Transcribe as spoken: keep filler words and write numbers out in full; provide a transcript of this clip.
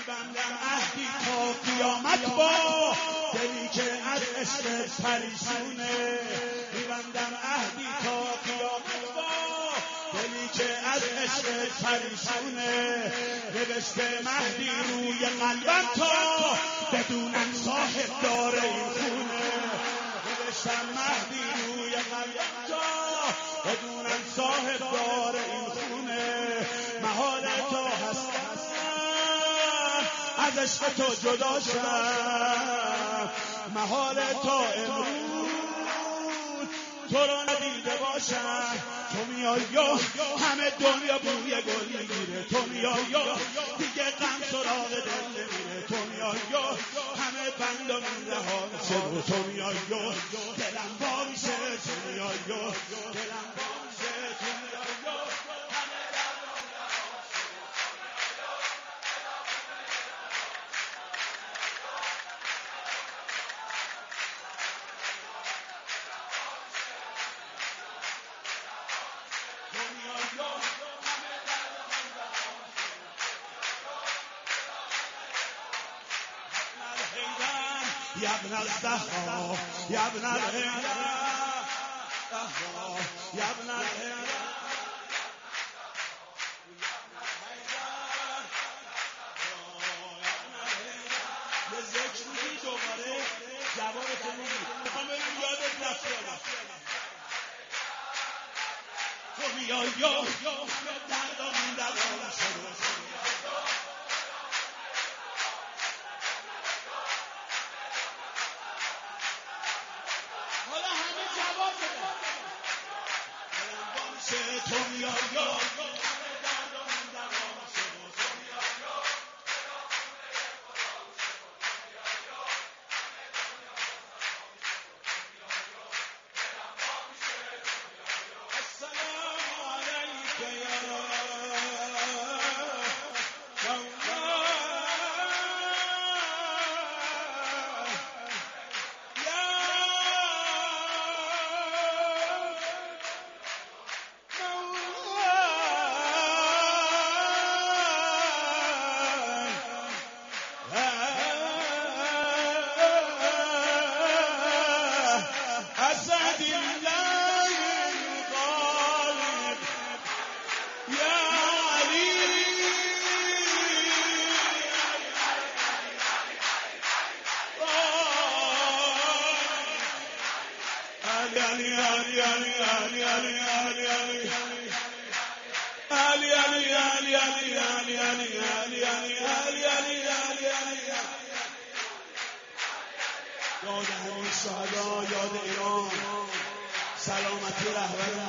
میبندم عهدی تا قیامت با دلی که از عشق پریشونه، میبندم عهدی تا قیامت با دلی که از عشق پریشونه. نوشته مهدی روی قلبم تا بدونم صاحب دار این خونه. نوشتم مهدی روی قلبم تا بدونم صاحب دار این خونه. محال تا هستم از عشق تو جدا شم، محال تا امروز تو رو ندیده باشم. تو میای یا همه دنیا بوی گل میگیره، تو میای یا دیگه غم سراغ دل نمیره، تو میای یا همه بند و من رها میشه، تو میای یا دلم وا میشه، تو میای یا دلم وا میشه، تو میای یا يا ابن الزهراء يا ابن الهلال يا ابن الهلال یه ذکر میگی دوباره جوابتو میگی، میخوام بریم یادت رفته. تو میای یا دردامون دوام شد، حالا همه جواب بده. دلم باشه تو میای یا دردامون دوام شد، تو میای یا السلام علیک یا Ali Ali Ali Ali Ali Ali Ali Ali Ali Ali Ali Ali Ali Ali Ali Ali Ali یاد همین شهدا، یاد ایران، سلامتی رهبر